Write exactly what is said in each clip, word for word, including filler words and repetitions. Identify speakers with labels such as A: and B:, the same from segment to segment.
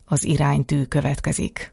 A: az iránytű következik.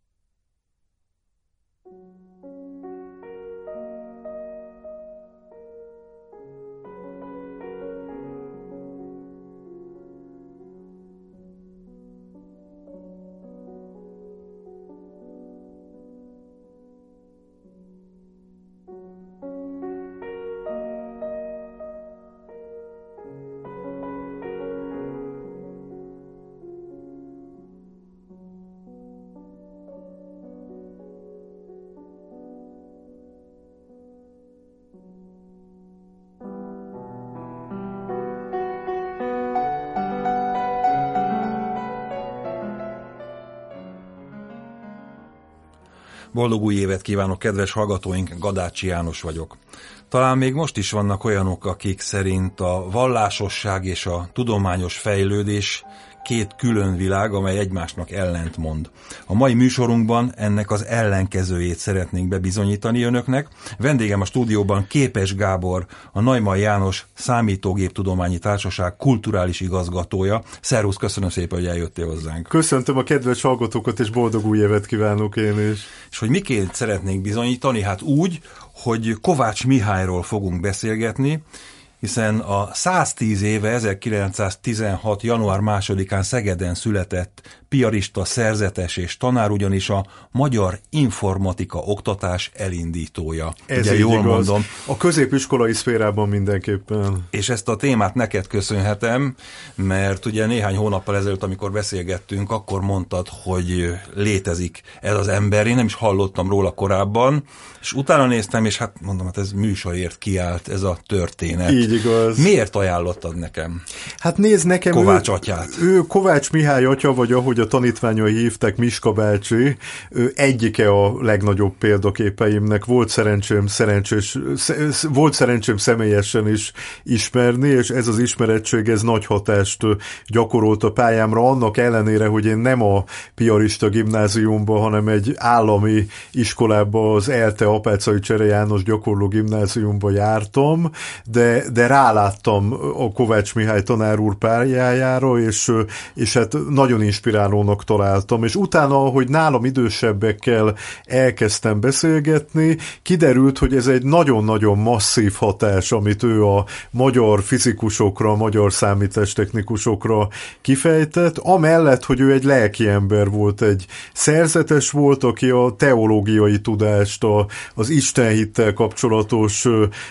B: Boldog új évet kívánok, kedves hallgatóink, Gadácsi János vagyok. Talán még most is vannak olyanok, akik szerint a vallásosság és a tudományos fejlődés két külön világ, amely egymásnak ellentmond. A mai műsorunkban ennek az ellenkezőjét szeretnénk bebizonyítani önöknek. Vendégem a stúdióban Képes Gábor, a Neumann János Számítógéptudományi Társaság kulturális igazgatója. Szervusz, köszönöm szépen, hogy eljöttél hozzánk.
C: Köszöntöm a kedves hallgatókat, és boldog új évet kívánok én is.
B: És hogy miként szeretnénk bizonyítani? Hát úgy, hogy Kovács Mihályról fogunk beszélgetni, hiszen a száztíz éve ezerkilencszáztizenhat. január másodikán Szegeden született piarista, szerzetes és tanár, ugyanis a magyar informatika oktatás elindítója.
C: Ez
B: ugye jól
C: igaz.
B: mondom.
C: A középiskolai szférában mindenképpen.
B: És ezt a témát neked köszönhetem, mert ugye néhány hónappal ezelőtt, amikor beszélgettünk, akkor mondtad, hogy létezik ez az ember. Én nem is hallottam róla korábban, és utána néztem, és hát mondom, hát ez műsorért kiállt ez a történet.
C: Így igaz.
B: Miért ajánlottad nekem?
C: Hát nézd, nekem
B: Kovács
C: ő,
B: atyát.
C: Ő Kovács Mihály atya, vagy ahogy a tanítványai hívták, Miska bácsi, ő egyike a legnagyobb példaképeimnek. Volt szerencsém, szerencsés, volt szerencsém személyesen is ismerni, és ez az ismerettség, ez nagy hatást gyakorolt a pályámra, annak ellenére, hogy én nem a piarista gimnáziumban, hanem egy állami iskolába, az ELTE Apáczai Csere János gyakorló gimnáziumba jártam, de, de ráláttam a Kovács Mihály tanár úr pályájára, és, és hát nagyon inspirálónak találtam, és utána, ahogy nálam idősebbekkel elkezdtem beszélgetni, kiderült, hogy ez egy nagyon-nagyon masszív hatás, amit ő a magyar fizikusokra, a magyar számítástechnikusokra kifejtett, amellett, hogy ő egy lelki ember volt, egy szerzetes volt, aki a teológiai tudást, a, az istenhittel kapcsolatos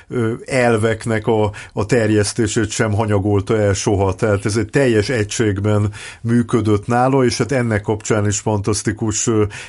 C: elveknek a, a terjesztését sem hanyagolta el soha, tehát ez egy teljes egységben működött nála, és hát ennek kapcsán is fantasztikus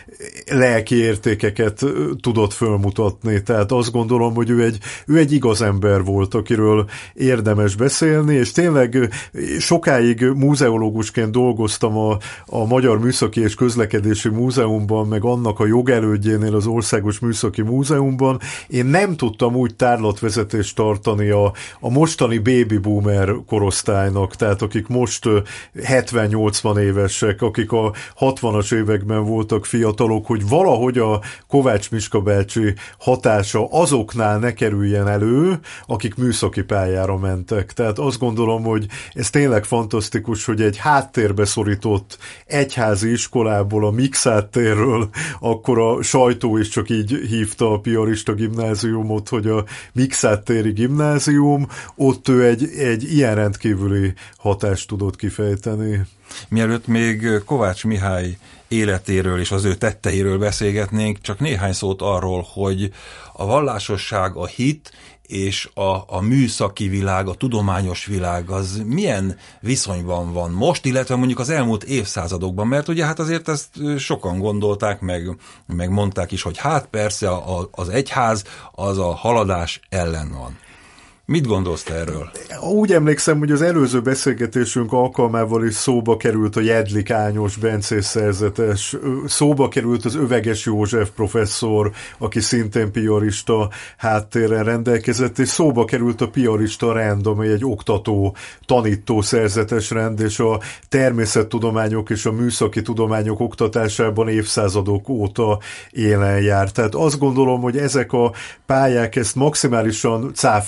C: lelki értékeket tudott fölmutatni, tehát azt gondolom, hogy ő egy, ő egy igaz ember volt, akiről érdemes beszélni, és tényleg sokáig múzeológusként dolgoztam a, a Magyar Műszaki és Közlekedési Múzeumban, meg annak a jogelődjénél az Országos Műszaki Múzeumban. Én nem tudtam úgy tárlatvezetést tartani a, a mostani baby boomer korosztálynak, tehát akik most hetven-nyolcvan évesek, akik a hatvanas években voltak fiatalok, hogy valahogy a Kovács Miska bácsi hatása azoknál ne kerüljen elő, akik műszaki pályára mentek. Tehát azt gondolom, hogy ez tényleg fantasztikus, hogy egy háttérbe szorított egyházi iskolából, a Mixát térről, akkor a sajtó is csak így hívta a piarista gimnáziumot, hogy a Mixát téri gimnázium, ott ő egy, egy ilyen rendkívüli hatást tudott kifejteni.
B: Mielőtt még Kovács Mihály életéről és az ő tetteiről beszélgetnénk, csak néhány szót arról, hogy a vallásosság, a hit és a, a műszaki világ, a tudományos világ az milyen viszonyban van most, illetve mondjuk az elmúlt évszázadokban, mert ugye hát azért ezt sokan gondolták, meg, meg mondták is, hogy hát persze a, az egyház az a haladás ellen van. Mit gondolsz te erről?
C: Úgy emlékszem, hogy az előző beszélgetésünk alkalmával is szóba került a Jedlik Ányos bencés szerzetes, szóba került az Öveges József professzor, aki szintén piarista háttérrel rendelkezett, és szóba került a piarista rend, amely egy oktató, tanító szerzetes rend, és a természettudományok és a műszaki tudományok oktatásában évszázadok óta élen jár. Tehát azt gondolom, hogy ezek a pályák ezt maximálisan cáfolják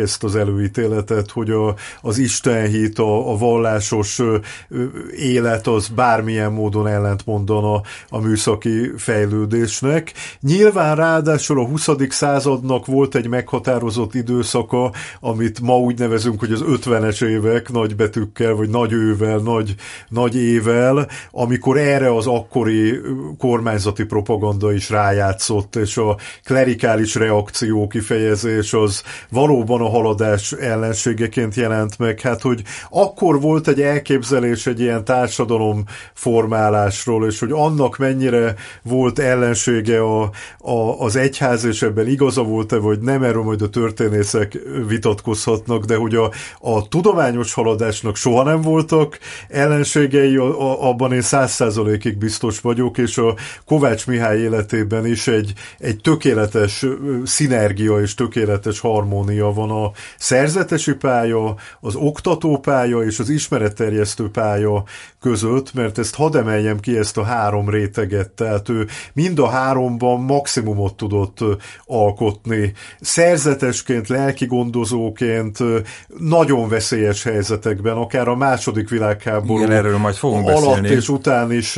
C: ezt az előítéletet, hogy a, az istenhit, a, a vallásos ö, élet az bármilyen módon ellentmondana a műszaki fejlődésnek. Nyilván ráadásul a huszadik századnak volt egy meghatározott időszaka, amit ma úgy nevezünk, hogy az ötvenes évek nagy betűkkel, vagy nagy ővel, nagy, nagy ével, amikor erre az akkori kormányzati propaganda is rájátszott, és a klerikális reakció kifejezés az valóban a haladás ellenségeként jelent meg. Hát, hogy akkor volt egy elképzelés egy ilyen társadalom formálásról, és hogy annak mennyire volt ellensége a, a, az egyház, és ebben igaza volt-e, vagy nem, erről majd a történészek vitatkozhatnak, de hogy a, a tudományos haladásnak soha nem voltak ellenségei, a, a, abban én száz százalékig biztos vagyok, és a Kovács Mihály életében is egy, egy tökéletes szinergia és tökéletes harmónia van a szerzetesi pálya, az oktatópálya és az ismeretterjesztő pálya között, mert ezt hadd emeljem ki, ezt a három réteget, tehát ő mind a háromban maximumot tudott alkotni. Szerzetesként, lelkigondozóként nagyon veszélyes helyzetekben, akár a második világháború
B: igen, erről majd fogunk
C: alatt
B: beszélni.
C: És után is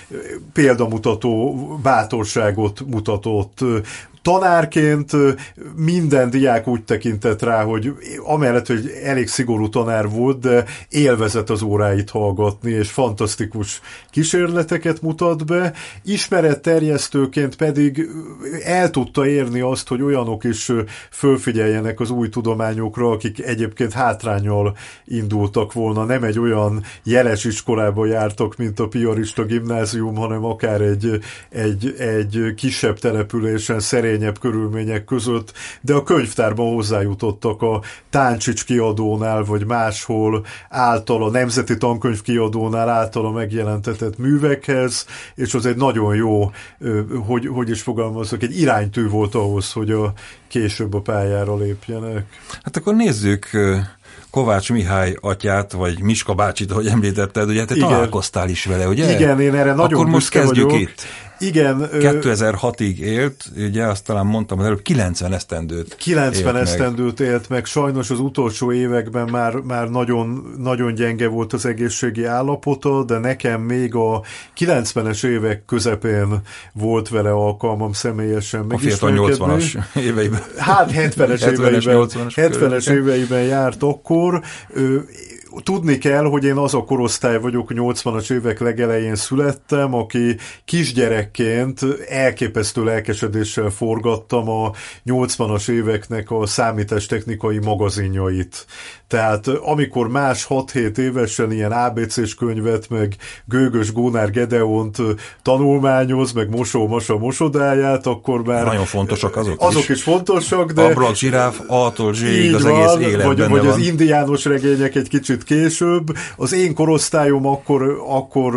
C: példamutató bátorságot mutatott. Tanárként minden diák úgy tekintett rá, hogy amellett, hogy elég szigorú tanár volt, de élvezett az óráit hallgatni, és fantasztikus kísérleteket mutat be. Ismeretterjesztőként pedig el tudta érni azt, hogy olyanok is fölfigyeljenek az új tudományokra, akik egyébként hátránnyal indultak volna. Nem egy olyan jeles iskolába jártak, mint a piarista gimnázium, hanem akár egy, egy, egy kisebb településen, szerény körülmények között, de a könyvtárban hozzájutottak a Táncsics kiadónál, vagy máshol által, a Nemzeti Tankönyv kiadónál általa megjelentetett művekhez, és az egy nagyon jó, hogy, hogy is fogalmazok, egy iránytű volt ahhoz, hogy a később a pályára lépjenek.
B: Hát akkor nézzük Kovács Mihály atyát, vagy Miska bácsit, ahogy említetted, ugye te igen. találkoztál is vele, ugye?
C: Igen, én erre nagyon
B: Akkor most kezdjük
C: vagyok.
B: itt.
C: Igen.
B: kétezer-hatig élt, ugye azt talán mondtam, az előbb kilencven esztendőt
C: kilencven
B: élt
C: esztendőt meg. élt meg, sajnos az utolsó években már, már nagyon, nagyon gyenge volt az egészségi állapota, de nekem még a kilencvenes évek közepén volt vele alkalmam személyesen megismerkedni.
B: A fiatal nyolcvanas éveiben.
C: Hát hetvenes éveiben, hetvenes éveiben járt akkor. Tudni kell, hogy én az a korosztály vagyok, nyolcvanas évek legelején születtem, aki kisgyerekként elképesztő lelkesedéssel forgattam a nyolcvanas éveknek a számítástechnikai magazinjait. Tehát amikor más hat-hét évesen ilyen á bé cés könyvet, meg Gőgös Gónár Gedeont tanulmányoz, meg Mosó Masa mosodáját, akkor már...
B: Nagyon fontosak azok,
C: azok
B: is.
C: is fontosak, de...
B: Ablak, zsiráf, A-tól Z-ig az
C: van,
B: egész élet
C: vagy,
B: benne
C: vagy
B: van.
C: az indiános regények egy kicsit később. Az én korosztályom akkor, akkor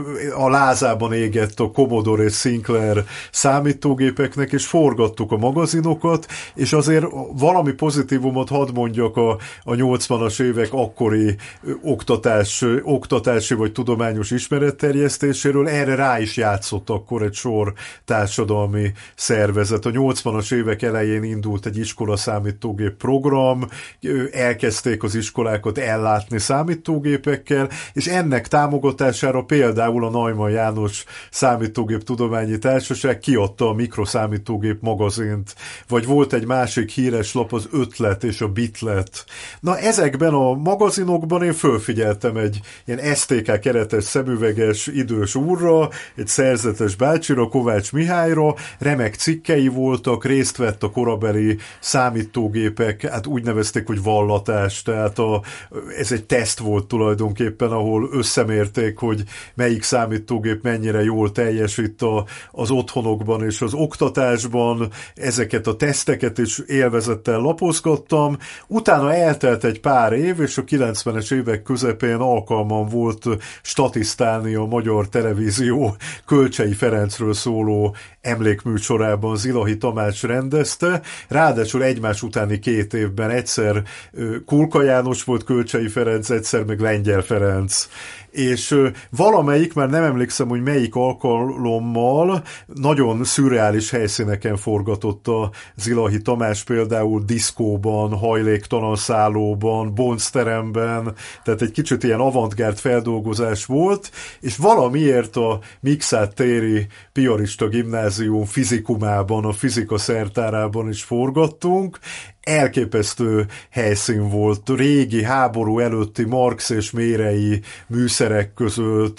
C: a lázában égett a Commodore és Sinclair számítógépeknek, és forgattuk a magazinokat, és azért valami pozitívumot hadd mondjak a, a nyolcvanas évek akkori oktatás, oktatási vagy tudományos ismeretterjesztéséről. Erre rá is játszott akkor egy sor társadalmi szervezet. A nyolcvanas évek elején indult egy iskola számítógép program, elkezdték az iskolákat ellátni számítógépekkel, és ennek támogatására például a Neumann János Számítógép Tudományi Társaság kiadta a Mikroszámítógép magazint, vagy volt egy másik híres lap, az Ötlet és a Bitlet. Na ezekben a magazinokban én fölfigyeltem egy ilyen es té ká keretes szemüveges idős úrra, egy szerzetes bácsira, Kovács Mihályra, remek cikkei voltak, részt vett a korabeli számítógépek, hát úgy nevezték, hogy vallatás, tehát a, ez egy teszt volt tulajdonképpen, ahol összemérték, hogy melyik számítógép mennyire jól teljesít a, az otthonokban és az oktatásban. Ezeket a teszteket is élvezettel lapozgattam. Utána eltelt egy pár év, és a kilencvenes évek közepén alkalmam volt statisztálni a Magyar Televízió Kölcsei Ferencről szóló emlékműsorában. Zilahi Tamás rendezte, ráadásul egymás utáni két évben egyszer Kulka János volt Kölcsei Ferenc, egyszer meg Lengyel Ferenc. és valamelyik, már nem emlékszem, hogy melyik alkalommal nagyon szürreális helyszíneken forgatott a Zilahi Tamás, például diszkóban, hajléktalan szállóban, boncteremben, tehát egy kicsit ilyen avantgárd feldolgozás volt, és valamiért a Mikszáth téri piarista gimnázium fizikumában, a fizika szertárában is forgattunk. Elképesztő helyszín volt, régi háború előtti Marx és Mérei műszerek között,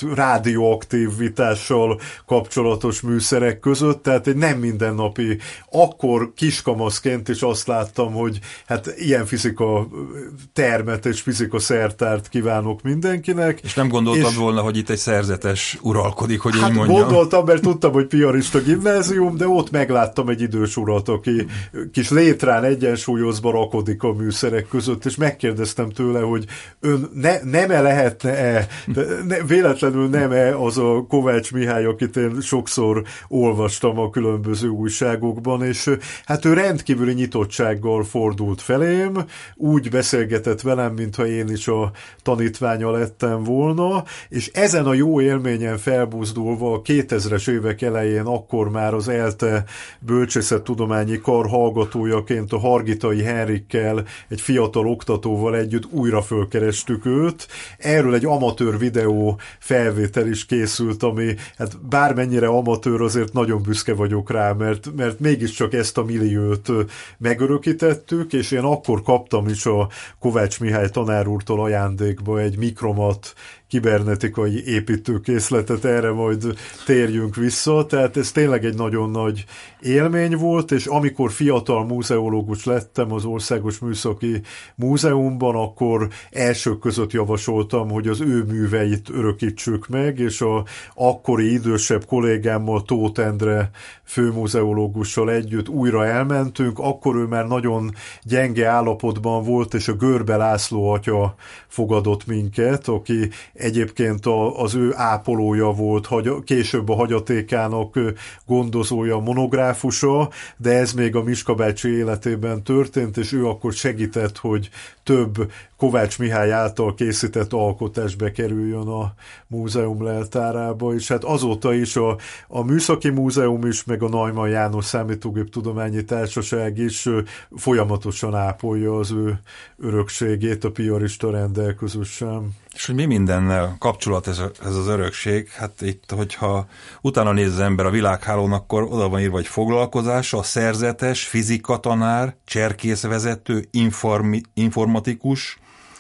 C: rádióaktivitással kapcsolatos műszerek között, tehát egy nem mindennapi, akkor kiskamaszként is azt láttam, hogy hát ilyen fizika termet és fizika szertárt kívánok mindenkinek.
B: És nem gondoltad
C: és,
B: volna, hogy itt egy szerzetes uralkodik, hogy
C: hát
B: úgy mondjam?
C: Gondoltam, mert tudtam, hogy piarista gimnázium, de ott megláttam egy idős urat, aki kis létrán egyensúly rakodik a műszerek között, és megkérdeztem tőle, hogy ön ne, nem-e lehetne-e, ne, véletlenül nem-e az a Kovács Mihály, akit én sokszor olvastam a különböző újságokban, és hát ő rendkívüli nyitottsággal fordult felém, úgy beszélgetett velem, mintha én is a tanítványa lettem volna, és ezen a jó élményen felbuzdulva a kétezres évek elején akkor már az ELTE bölcsészettudományi kar hallgatójaként a Hargitai Henrikkel, egy fiatal oktatóval együtt újra fölkerestük őt. Erről egy amatőr videó felvétel is készült, ami hát bármennyire amatőr, azért nagyon büszke vagyok rá, mert, mert mégiscsak ezt a milliót megörökítettük, és én akkor kaptam is a Kovács Mihály tanár úrtól ajándékba egy Mikromat kibernetikai építőkészletet, erre majd térjünk vissza, tehát ez tényleg egy nagyon nagy élmény volt, és amikor fiatal múzeológus lettem az Országos Műszaki Múzeumban, akkor elsők között javasoltam, hogy az ő műveit örökítsük meg, és a akkori idősebb kollégámmal, Tóth Endre főmúzeológussal együtt újra elmentünk, akkor ő már nagyon gyenge állapotban volt, és a Görbe László atya fogadott minket, aki egyébként az ő ápolója volt, később a hagyatékának gondozója, monográfusa, de ez még a Miska bácsi életében történt, és ő akkor segített, hogy több Kovács Mihály által készített alkotás bekerüljön a múzeum leltárába, és hát azóta is a, a Műszaki Múzeum is, meg a Neumann János Számítógéptudományi Társaság is folyamatosan ápolja az ő örökségét a piarista renddel közösen.
B: És hogy mi mindennel kapcsolat ez, a, ez az örökség? Hát itt, hogyha utána néz az ember a világhálón, akkor oda van írva, hogy foglalkozása, szerzetes, fizikatanár, cserkészvezető, informi, informatikus,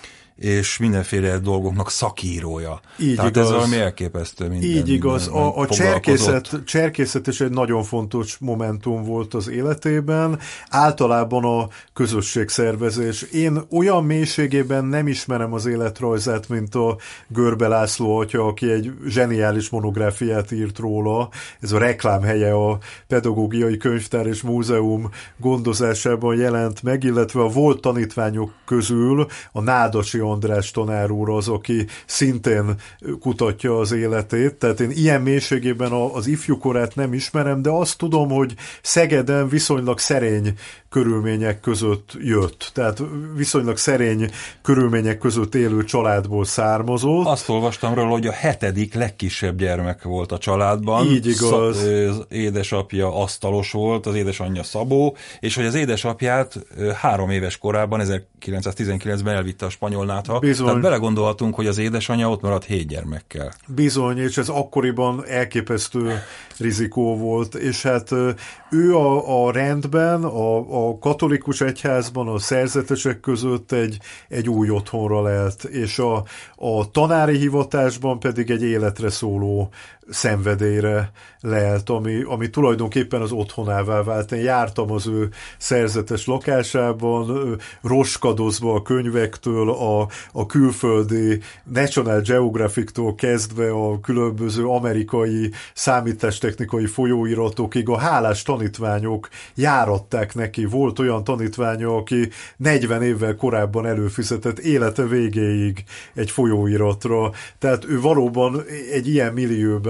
B: és mindenféle dolgoknak szakírója.
C: Így
B: Tehát
C: igaz.
B: ez valami elképesztő minden.
C: Így igaz. A, a cserkészet, cserkészet is egy nagyon fontos momentum volt az életében. Általában a közösségszervezés. Én olyan mélységében nem ismerem az életrajzát, mint a Görbe László atya, aki egy zseniális monográfiát írt róla. Ez a reklámhelye a Pedagógiai Könyvtár és Múzeum gondozásában jelent meg, illetve a volt tanítványok közül a Nádasi András tanár úr az, aki szintén kutatja az életét, tehát én ilyen mélységében az ifjúkorát nem ismerem, de azt tudom, hogy Szegeden viszonylag szerény körülmények között jött. Tehát viszonylag szerény körülmények között élő családból származott.
B: Azt olvastam róla, hogy a hetedik legkisebb gyermek volt a családban.
C: Így igaz.
B: Az édesapja asztalos volt, az édesanyja szabó, és hogy az édesapját három éves korában, ezerkilencszáztizenkilencben elvitte a spanyol nátha.
C: Bizony.
B: Tehát belegondolhatunk, hogy az édesanyja ott maradt hét gyermekkel.
C: Bizony, és ez akkoriban elképesztő rizikó volt, és hát ő a, a rendben, a, a katolikus egyházban, a szerzetesek között egy, egy új otthonra lelt, és a, a tanári hivatásban pedig egy életre szóló szenvedélyre lelt, ami, ami tulajdonképpen az otthonává vált. Én jártam az ő szerzetes lakásában, roskadozva a könyvektől, a, a külföldi National Geographic-tól kezdve a különböző amerikai számítástechnikai folyóiratokig a hálás tanítványok járatták neki. Volt olyan tanítványa, aki negyven évvel korábban előfizetett élete végéig egy folyóiratra. Tehát ő valóban egy ilyen millióben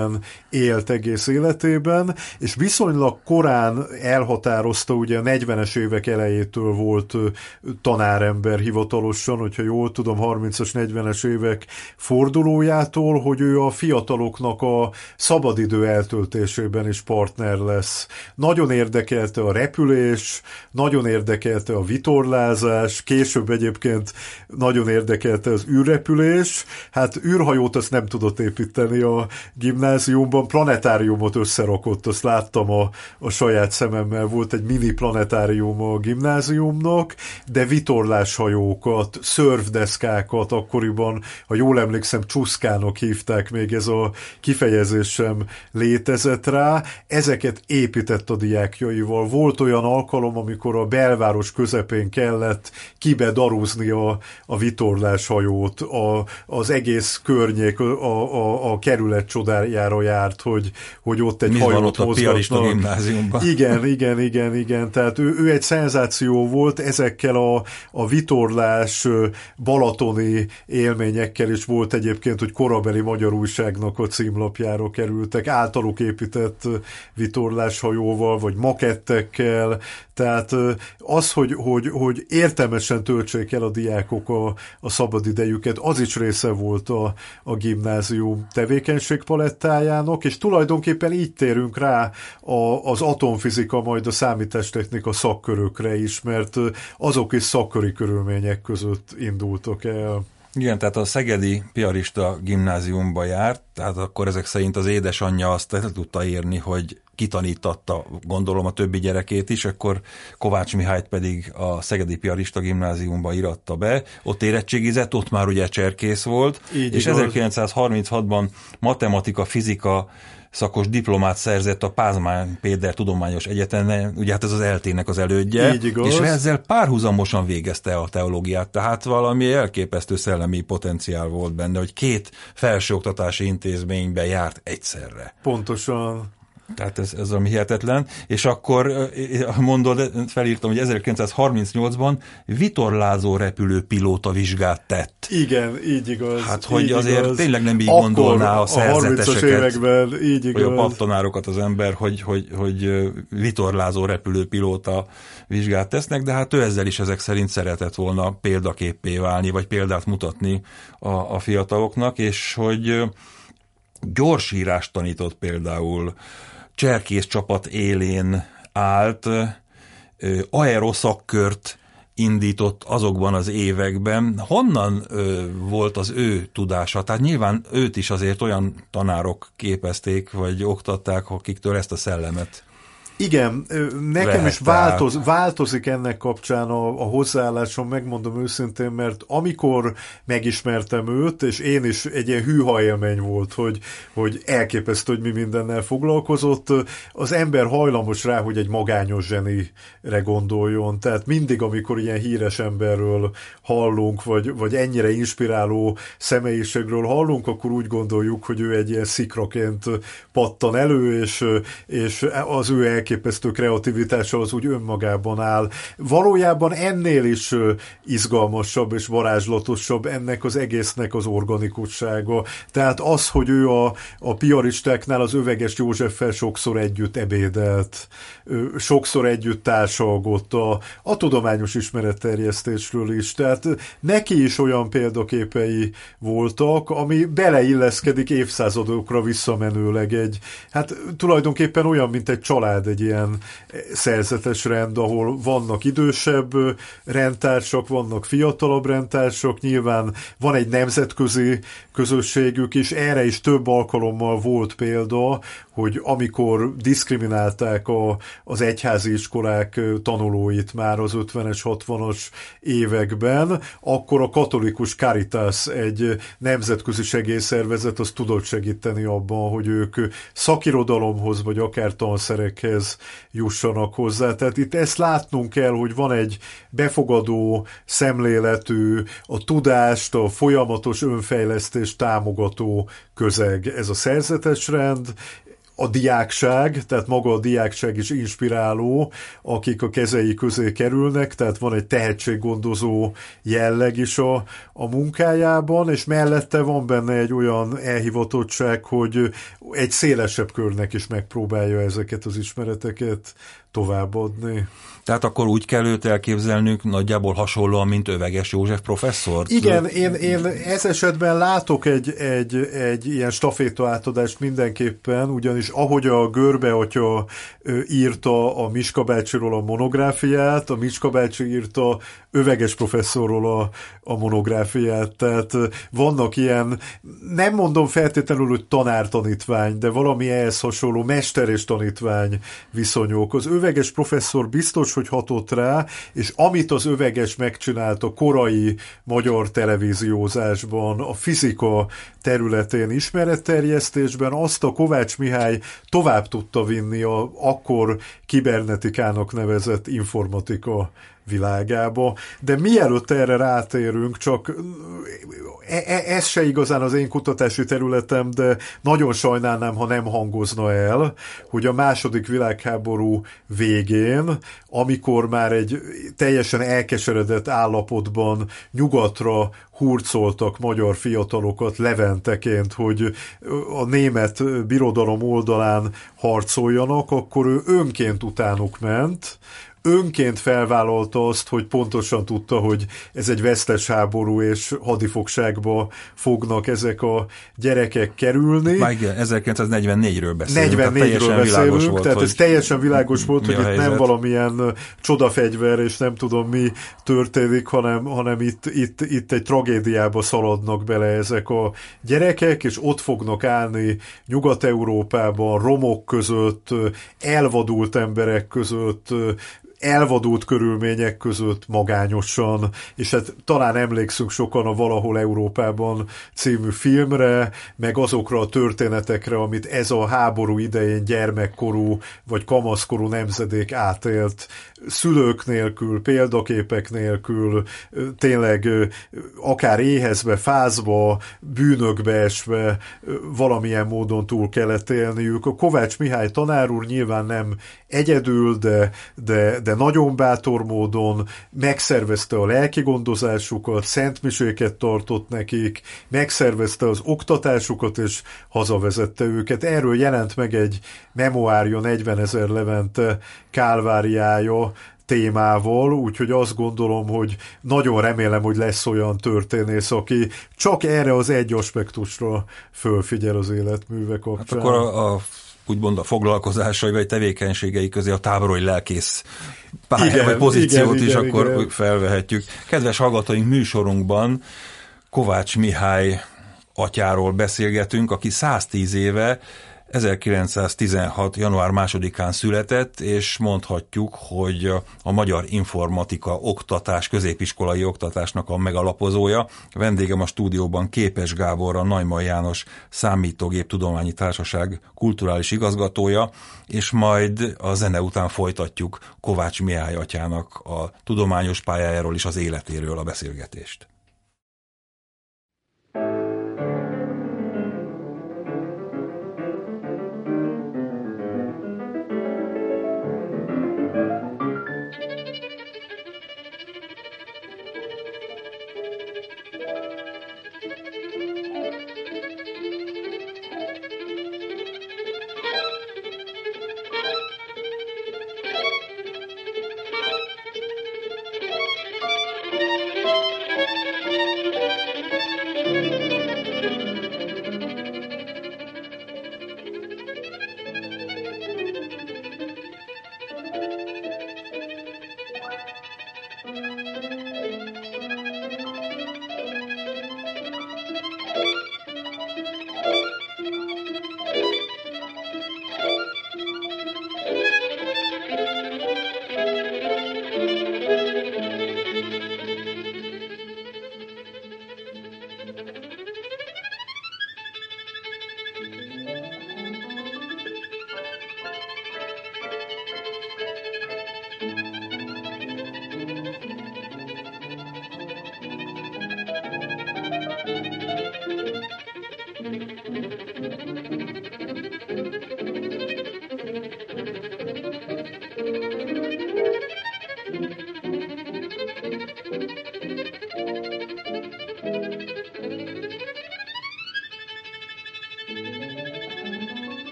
C: közegben élt egész életében, és viszonylag korán elhatározta, ugye a negyvenes évek elejétől volt tanárember hivatalosan, hogyha jól tudom, harmincas, negyvenes évek fordulójától, hogy ő a fiataloknak a szabadidő eltöltésében is partner lesz. Nagyon érdekelte a repülés, nagyon érdekelte a vitorlázás, később egyébként nagyon érdekelte az űrrepülés. Hát űrhajót azt nem tudott építeni a gimnáziumban, planetáriumot összerakott, azt láttam a, a saját szememmel, volt egy mini planetárium a gimnáziumnak, de vitorláshajókat, szörfdeszkákat akkoriban, ha jól emlékszem, csuszkának hívták, még ez a kifejezés sem létezett rá, ezeket épített a diákjaival. Volt olyan alkalom, amikor a belváros közepén kellett kibedarúzni a, a vitorláshajót, a, az egész környék a, a, a kerület csodájára járt, hogy, hogy ott egy
B: Mi
C: hajót
B: van ott
C: mozgatnak.
B: a gimnáziumban?
C: Igen, igen, igen, igen. Tehát ő, ő egy szenzáció volt, ezekkel a, a vitorlás balatoni élményekkel is volt egyébként, hogy korabeli magyar újságnak a címlapjára kerültek, általuk épített vitorláshajóval, vagy makettekkel, tehát az, hogy, hogy, hogy értelmesen töltsék el a diákok a, a szabadidejüket, az is része volt a, a gimnázium tevékenységpalettájának, és tulajdonképpen így térünk rá a, az atomfizika, majd a számítástechnika szakkörökre is, mert azok is szakköri körülmények között indultak el.
B: Igen, tehát a szegedi piarista gimnáziumba járt, tehát akkor ezek szerint az édesanyja azt el tudta érni, hogy kitanítatta, gondolom, a többi gyerekét is, akkor Kovács Mihályt pedig a szegedi piarista gimnáziumba íratta be, ott érettségizett, ott már ugye cserkész volt,
C: így
B: és
C: igaz.
B: ezerkilencszázharminchatban matematika, fizika szakos diplomát szerzett a Pázmány Péter Tudományos Egyetemen, ugye hát ez az eltének az elődje, és ezzel párhuzamosan végezte a teológiát, tehát valami elképesztő szellemi potenciál volt benne, hogy két felsőoktatási intézménybe járt egyszerre.
C: Pontosan.
B: Tehát ez, ez ami hihetetlen, és akkor mondod, felírtam, hogy ezerkilencszázharmincnyolcban vitorlázó repülő pilóta vizsgát tett.
C: Igen, így igaz.
B: Hát, hogy
C: így
B: azért
C: igaz.
B: tényleg nem így
C: akkor
B: gondolná a szerzeteseket,
C: években, így igaz.
B: vagy a pattanárokat az ember, hogy, hogy, hogy vitorlázó repülő pilóta vizsgát tesznek, de hát ő ezzel is ezek szerint szeretett volna példaképpé válni, vagy példát mutatni a, a fiataloknak, és hogy gyorsírást tanított például, cserkész csapat élén állt, aeroszakkört indított azokban az években. Honnan ö, volt az ő tudása? Tehát nyilván őt is azért olyan tanárok képezték, vagy oktatták, akiktől ezt a szellemet
C: Igen, nekem
B: Lehet,
C: is változ, változik ennek kapcsán a, a hozzáállásom, megmondom őszintén, mert amikor megismertem őt, és én is egy ilyen hűha élmény volt, hogy, hogy elképesztő, hogy mi mindennel foglalkozott, az ember hajlamos rá, hogy egy magányos zsenire gondoljon. Tehát mindig, amikor ilyen híres emberről hallunk, vagy, vagy ennyire inspiráló személyiségről hallunk, akkor úgy gondoljuk, hogy ő egy ilyen szikraként pattan elő, és, és az ő elképesztő kreativitása az úgy önmagában áll. Valójában ennél is izgalmasabb és varázslatosabb ennek az egésznek az organikussága. Tehát az, hogy ő a, a piaristáknál az Öveges Józseffel sokszor együtt ebédelt, sokszor együtt társalgott a, a tudományos ismeretterjesztésről is. Tehát neki is olyan példaképei voltak, ami beleilleszkedik évszázadokra visszamenőleg egy, hát tulajdonképpen olyan, mint egy család, egy ilyen szerzetes rend, ahol vannak idősebb rendtársak, vannak fiatalabb rendtársak, nyilván van egy nemzetközi közösségük is, erre is több alkalommal volt példa, hogy amikor diszkriminálták a, az egyházi iskolák tanulóit már az ötvenes, hatvanas években, akkor a katolikus Caritas, egy nemzetközi segélyszervezet, az tudott segíteni abban, hogy ők szakirodalomhoz, vagy akár tanszerekhez jussanak hozzá. Tehát itt ezt látnunk kell, hogy van egy befogadó szemléletű, a tudást, a folyamatos önfejlesztést támogató közeg, ez a szerzetes rend. a diákság, tehát maga a diákság is inspiráló, akik a kezei közé kerülnek, tehát van egy tehetséggondozó jelleg is a, a munkájában, és mellette van benne egy olyan elhivatottság, hogy egy szélesebb körnek is megpróbálja ezeket az ismereteket továbbadni.
B: Tehát akkor úgy kell őt elképzelnünk nagyjából hasonlóan, mint Öveges József professzort?
C: Igen, én, én ez esetben látok egy, egy, egy ilyen staféta átadást mindenképpen, ugyanis ahogy a Görbe atya írta a Miska bácsiról a monográfiát, a Miska bácsi írta Öveges professzorról a, a monográfiát, tehát vannak ilyen, nem mondom feltétlenül, hogy tanár-tanítvány, de valami ehhez hasonló mester és tanítvány viszonyok. Az Öveges professzor biztos, hogy hatott rá, és amit az Öveges megcsinált a korai magyar televíziózásban, a fizika területén, ismeretterjesztésben, azt a Kovács Mihály tovább tudta vinni a akkor kibernetikának nevezett informatika világába. De mielőtt erre rátérünk, csak ez se igazán az én kutatási területem, de nagyon sajnálnám, ha nem hangozna el, hogy a második világháború végén, amikor már egy teljesen elkeseredett állapotban nyugatra hurcoltak magyar fiatalokat Leventeként, hogy a német birodalom oldalán harcoljanak, akkor ő önként utánuk ment, önként felvállalta azt, hogy pontosan tudta, hogy ez egy vesztes háború, és hadifogságba fognak ezek a gyerekek kerülni.
B: Már igen, ezerkilencszáznegyvennégyről beszélünk.
C: negyvennégyről beszélünk, volt, tehát ez teljesen világos volt, hogy itt
B: helyzet.
C: Nem valamilyen csodafegyver, és nem tudom mi történik, hanem, hanem itt, itt, itt egy tragédiába szaladnak bele ezek a gyerekek, és ott fognak állni Nyugat-Európában, romok között, elvadult emberek között, elvadult körülmények között magányosan, és hát talán emlékszünk sokan a Valahol Európában című filmre, meg azokra a történetekre, amit ez a háború idején gyermekkorú vagy kamaszkorú nemzedék átélt, szülők nélkül, példaképek nélkül, tényleg akár éhezve, fázva, bűnökbe esve valamilyen módon túl kellett élniük. A Kovács Mihály tanár úr nyilván nem egyedül, de, de, de nagyon bátor módon megszervezte a lelki gondozásukat, szentmiséket tartott nekik, megszervezte az oktatásukat, és hazavezette őket. Erről jelent meg egy memoárja, negyvenezer Levente kálváriája témával, úgyhogy azt gondolom, hogy nagyon remélem, hogy lesz olyan történész, aki csak erre az egy aspektusra fölfigyel az életműve kapcsán.
B: Hát akkor a, a úgymond a foglalkozásai vagy tevékenységei közé a táboroi lelkész pálya vagy pozíciót igen, is igen, akkor igen. felvehetjük. Kedves hallgatóink, műsorunkban Kovács Mihály atyáról beszélgetünk, aki száztíz éve ezerkilencszáztizenhat. január másodikán született, és mondhatjuk, hogy a magyar informatika oktatás, középiskolai oktatásnak a megalapozója. Vendégem a stúdióban Képes Gábor, a Neumann János Számítógép Tudományi Társaság kulturális igazgatója, és majd a zene után folytatjuk Kovács Mihály atyának a tudományos pályájáról és az életéről a beszélgetést.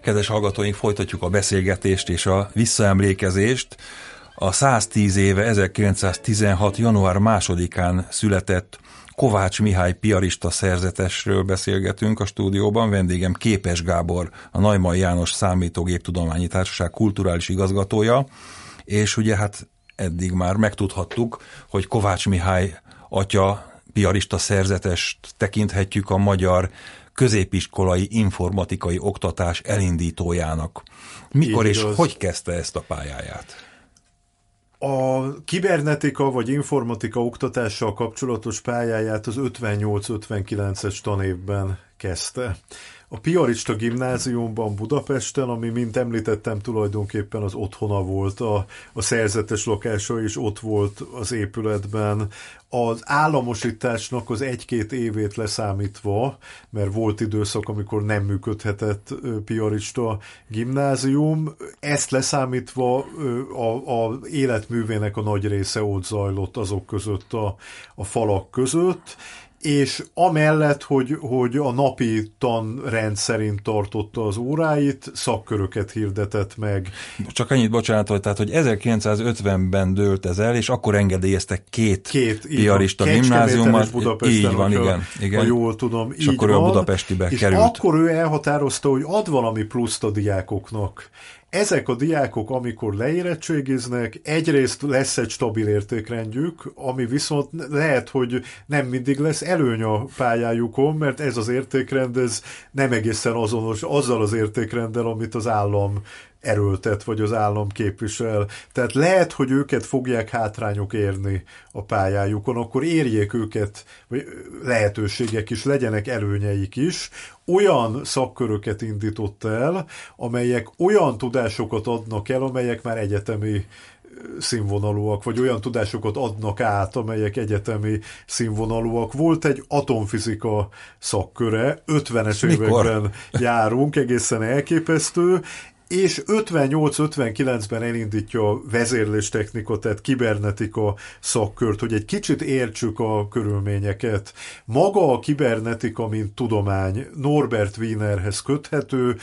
B: Kedves hallgatóink, folytatjuk a beszélgetést és a visszaemlékezést. A száztíz éve ezerkilencszáztizenhat. január másodikán született Kovács Mihály piarista szerzetesről beszélgetünk a stúdióban. Vendégem Képes Gábor, a Neumann János Számítógéptudományi Társaság kulturális igazgatója, és ugye hát eddig már megtudhattuk, hogy Kovács Mihály atya piarista szerzetest tekinthetjük a magyar középiskolai informatikai oktatás elindítójának. Mikor és hogy kezdte ezt a pályáját?
C: A kibernetika vagy informatika oktatással kapcsolatos pályáját az ötvennyolc ötvenkilences tanévben kezdte. A piarista gimnáziumban Budapesten, ami, mint említettem, tulajdonképpen az otthona volt, a, a szerzetes lakása is ott volt az épületben. Az államosításnak az egy-két évét leszámítva, mert volt időszak, amikor nem működhetett piarista gimnázium, ezt leszámítva a, a életművének a nagy része ott zajlott azok között a, a falak között, és amellett, hogy, hogy a napi tanrend szerint tartotta az óráit, szakköröket hirdetett meg.
B: Csak annyit bocsánat, hogy, tehát, hogy ezerkilencszázötvenben dőlt ez el, és akkor engedélyeztek két, két piarista gimnáziumot. Így van, igen, igen.
C: Ha jól tudom,
B: és akkor
C: van,
B: ő a budapestibe
C: és
B: került.
C: akkor ő elhatározta, hogy ad valami pluszt a diákoknak. Ezek a diákok, amikor leérettségiznek, egyrészt lesz egy stabil értékrendjük, ami viszont lehet, hogy nem mindig lesz előny a pályájukon, mert ez az értékrend ez nem egészen azonos azzal az értékrenddel, amit az állam erőltet, vagy az állam képvisel. Tehát lehet, hogy őket fogják hátrányok érni a pályájukon, akkor érjék őket, vagy lehetőségek is, legyenek előnyeik is. Olyan szakköröket indított el, amelyek olyan tudásokat adnak el, amelyek már egyetemi színvonalúak, vagy olyan tudásokat adnak át, amelyek egyetemi színvonalúak. Volt egy atomfizika szakköre, ötvenes években járunk, egészen elképesztő, és ötvennyolc ötvenkilencben elindítja a vezérléstechnika, tehát kibernetika szakkört, hogy egy kicsit értsük a körülményeket. Maga a kibernetika, mint tudomány Norbert Wienerhez köthető,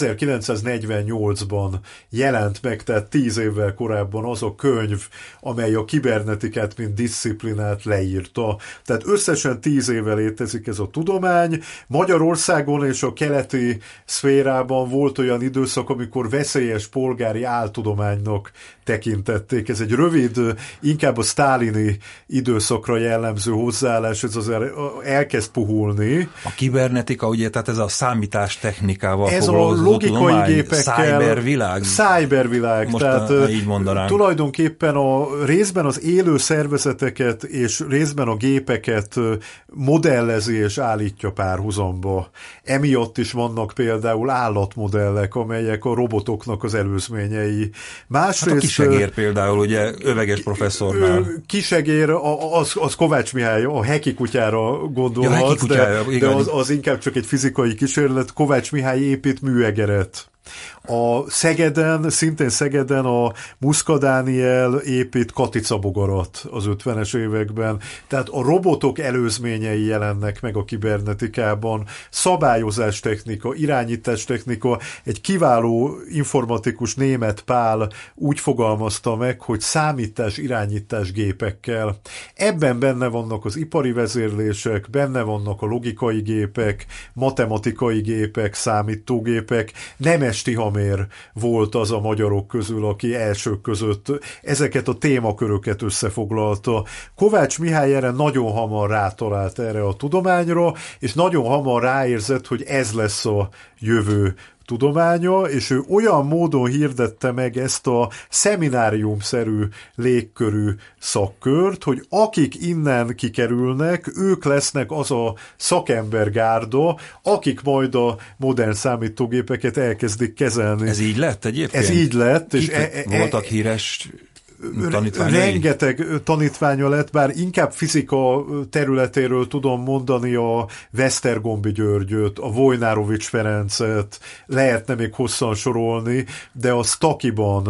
C: ezerkilencszáznegyvennyolcban jelent meg, tehát tíz évvel korábban az a könyv, amely a kibernetikát, mint disziplinát leírta. Tehát összesen tíz éve létezik ez a tudomány. Magyarországon és a keleti szférában volt olyan időszak, amikor amikor veszélyes polgári áltudománynak tekintették. Ez egy rövid, inkább a sztálini időszakra jellemző hozzáállás, ez azért elkezd puhulni.
B: A kibernetika, ugye, tehát ez a számítástechnikával
C: ez
B: foglalkozó
C: a logikai
B: tudomány,
C: gépekkel,
B: cybervilág.
C: Cybervilág,
B: most
C: tehát
B: a, így mondanánk.
C: Tulajdonképpen a részben az élő szervezeteket és részben a gépeket modellezi és állítja párhuzamba. Emiatt is vannak például állatmodellek, amelyek a robotoknak az előzményei. Másrészt, hát a
B: Kisegér például, ugye, Öveges professzornál.
C: Kisegér, az, az Kovács Mihály, a Heki kutyára gondolhat, ja, Heki kutyára, de, de az, az inkább csak egy fizikai kísérlet. Kovács Mihály épít műegeret. A Szegeden, szintén Szegeden a Muszka Dániel épít katicabogarat az ötvenes években. Tehát a robotok előzményei jelennek meg a kibernetikában. Szabályozás technika, irányítás technika. Egy kiváló informatikus Németh Pál úgy fogalmazta meg, hogy számítás, irányítás gépekkel. Ebben benne vannak az ipari vezérlések, benne vannak a logikai gépek, matematikai gépek, számítógépek. Nemes Tihamér volt az a magyarok közül, aki elsők között ezeket a témaköröket összefoglalta. Kovács Mihály erre nagyon hamar rátalált erre a tudományra, és nagyon hamar ráérzett, hogy ez lesz a jövő tudománya, és ő olyan módon hirdette meg ezt a szemináriumszerű légkörű szakkört, hogy akik innen kikerülnek, ők lesznek az a szakembergárda, akik majd a modern számítógépeket elkezdik kezelni.
B: Ez így lett egyébként?
C: Ez így lett. És
B: e, e, voltak híres tanítványai?
C: Rengeteg tanítványa lett, bár inkább fizika területéről tudom mondani a Vesztergombi Györgyöt, a Vojnárovics Ferencet, lehetne még hosszan sorolni, de a Stakiban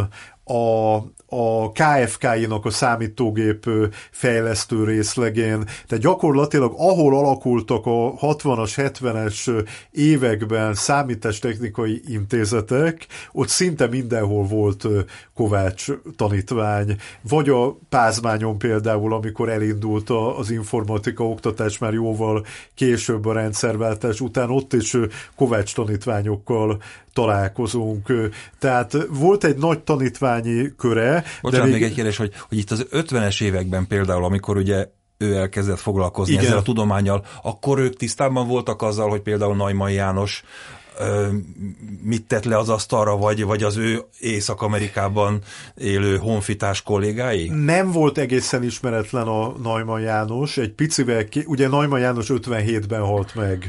C: a, a ká ef ká-inak a számítógép fejlesztő részlegén. Tehát gyakorlatilag ahol alakultak a hatvanas, hetvenes években számítástechnikai intézetek, ott szinte mindenhol volt Kovács tanítvány. Vagy a Pázmányon például, amikor elindult az informatika oktatás már jóval később a rendszerváltás után, ott is Kovács tanítványokkal találkozunk. Tehát volt egy nagy tanítványi köre.
B: Bocsánat, még... még egy kérdés, hogy, hogy itt az ötvenes években például, amikor ugye ő elkezdett foglalkozni Igen. ezzel a tudománnyal, akkor ők tisztában voltak azzal, hogy például Neumann János ö, mit tett le az asztalra, vagy, vagy az ő Észak-Amerikában élő honfitárs kollégái?
C: Nem volt egészen ismeretlen a Neumann János, egy picivel, ugye Neumann János ötvenhétben halt meg,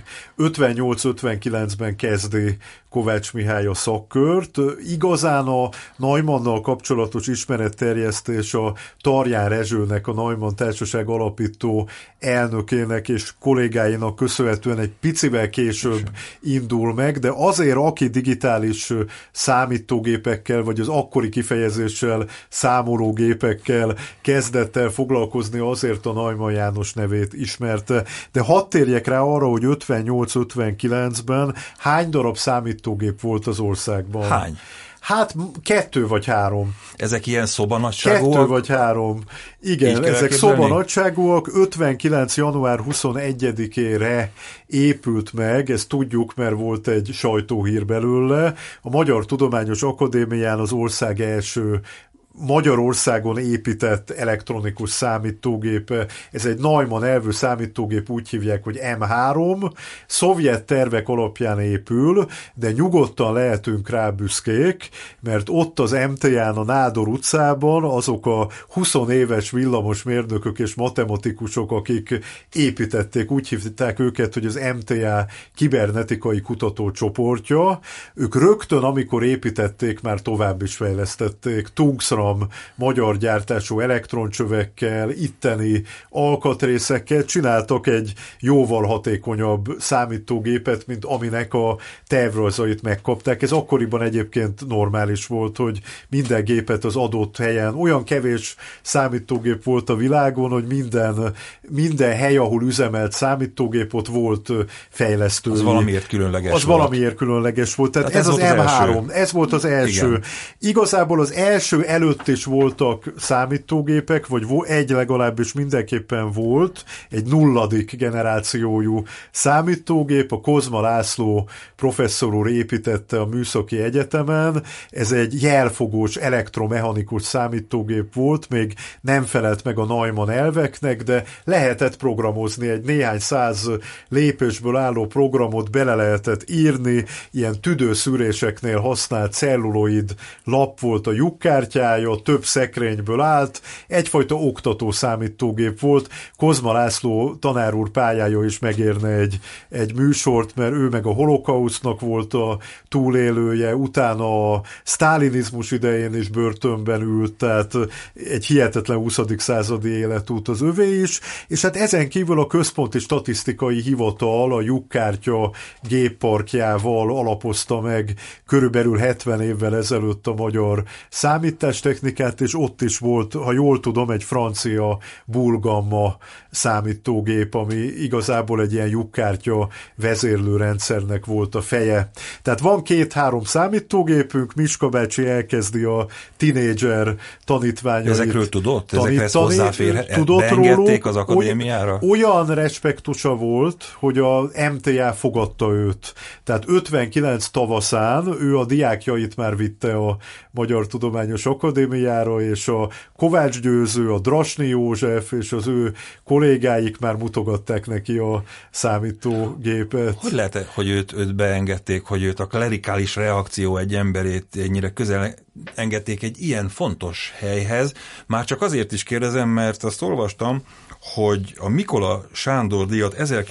C: ötvennyolc-ötvenkilencben kezdi Kovács Mihály a szakkört. Igazán a Neumannnal kapcsolatos ismeretterjesztés a Tarján Rezsőnek, a Neumann Társaság alapító elnökének és kollégáinak köszönhetően egy picivel később indul meg, de azért aki digitális számítógépekkel, vagy az akkori kifejezéssel számológépekkel kezdett el foglalkozni, azért a Neumann János nevét ismerte. De hadd térjek rá arra, hogy ötvennyolc-ötvenkilencben hány darab számítógép volt az országban?
B: Hány?
C: Hát kettő vagy három.
B: Ezek ilyen szobanagyságúak?
C: Kettő vagy három. Igen, ezek szobanagyságúak. ötvenkilenc január huszonegyedikére épült meg, ezt tudjuk, mert volt egy sajtóhír belőle. A Magyar Tudományos Akadémián az ország első Magyarországon épített elektronikus számítógépe. Ez egy Neumann elvű számítógép, úgy hívják, hogy em három. Szovjet tervek alapján épül, de nyugodtan lehetünk rá büszkék, mert ott az em té á-n a Nádor utcában azok a húsz éves villamosmérnökök és matematikusok, akik építették, úgy hívták őket, hogy az em té á kibernetikai kutatócsoportja. Ők rögtön, amikor építették, már tovább is fejlesztették. Tungsram magyar gyártású elektroncsövekkel, itteni alkatrészekkel csináltak egy jóval hatékonyabb számítógépet, mint aminek a tervrajzait megkapták. Ez akkoriban egyébként normális volt, hogy minden gépet az adott helyen, olyan kevés számítógép volt a világon, hogy minden, minden hely, ahol üzemelt számítógép, ott volt fejlesztő.
B: Az valamiért különleges
C: az volt. valamiért különleges volt. Tehát, Tehát ez, ez az em három, ez volt az első. Igen. Igazából az első előtt is voltak számítógépek, vagy egy legalábbis mindenképpen volt, egy nulladik generációjú számítógép, a Kozma László professzor úr építette a Műszaki Egyetemen, ez egy jelfogós elektromechanikus számítógép volt, még nem felelt meg a Neumann elveknek, de lehetett programozni, egy néhány száz lépésből álló programot bele lehetett írni, ilyen tüdőszűréseknél használt celluloid lap volt a lyukkártyája, több szekrényből állt, egyfajta oktató számítógép volt. Kozma László tanár úr pályája is megérne egy, egy műsort, mert ő meg a holokausznak volt a túlélője, utána a sztálinizmus idején is börtönben ült, tehát egy hihetetlen huszadik századi életút az övé is, és hát ezen kívül a Központi Statisztikai Hivatal a lyukkártya gépparkjával alapozta meg körülbelül hetven évvel ezelőtt a magyar számítástechnikát, és ott is volt, ha jól tudom, egy francia Bulgamma számítógép, ami igazából egy ilyen lyukkártya vezérlőrendszernek volt a feje. Tehát van két-három számítógépünk, Miska bácsi elkezdi a tinédzser tanítványait.
B: Ezekről tudott? Ezekre ezt hozzáfér?
C: Tudott
B: beengedték az akadémiára?
C: Olyan respektusa volt, hogy a em té á fogadta őt. Tehát ötvenkilenc tavaszán ő a diákjait már vitte a Magyar Tudományos Akadémiára, és a Kovács Győző, a Drasny József és az ő kollégáik már mutogatták neki a számítógépet.
B: Hogy lehet, hogy őt, őt beengedték, hogy őt a klerikális reakció egy emberét ennyire közel engedték egy ilyen fontos helyhez? Már csak azért is kérdezem, mert azt olvastam, hogy a Mikola Sándor díjat